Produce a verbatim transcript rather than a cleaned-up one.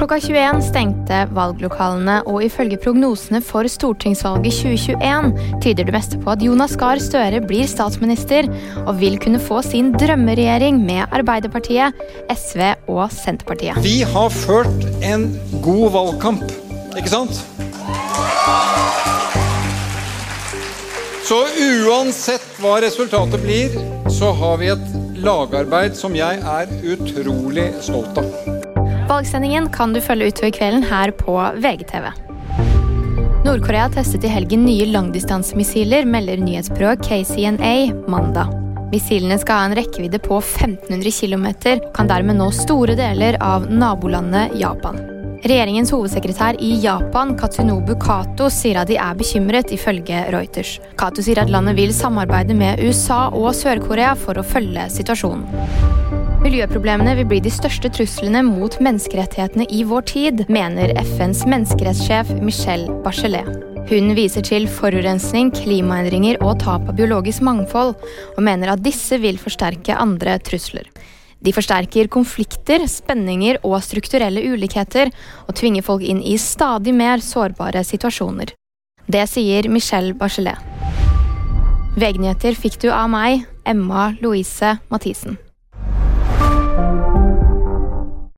Klokka tjueen stengte valglokalene, og ifølge prognosene for stortingsvalget tjue tjueen tyder det meste på at Jonas Gahr Støre blir statsminister og vil kunne få sin drømmeregjering med Arbeiderpartiet, S V og Senterpartiet. Vi har ført en god valgkamp, ikke sant? Så uansett hva resultatet blir, så har vi et lagarbeid som jeg er utrolig stolt av. Valgsendingen kan du følge utover kvelden her på V G T V. Nordkorea testet i helgen nye langdistansemissiler, melder nyhetsbyrået K C N A mandag. Missilene skal ha en rekkevidde på femten hundre kilometer, kan dermed nå store deler av nabolandet Japan. Regjeringens hovedsekretær i Japan, Katsunobu Kato, sier at de er bekymret ifølge Reuters. Kato sier at landet vil samarbeide med U S A og Sør-Korea for å følge situasjonen. Miljøproblemene vil bli de største truslene mot menneskerettighetene i vår tid, mener F N's menneskerettssjef Michelle Bachelet. Hun viser til forurensning, klimaendringer og tap av biologisk mangfold, og mener at disse vil forsterke andre trusler. De forsterker konflikter, spenninger og strukturelle ulikheter, og tvinger folk inn i stadig mer sårbare situasjoner. Det sier Michelle Bachelet. V G-nyheter fikk du av meg, Emma Louise Mathisen.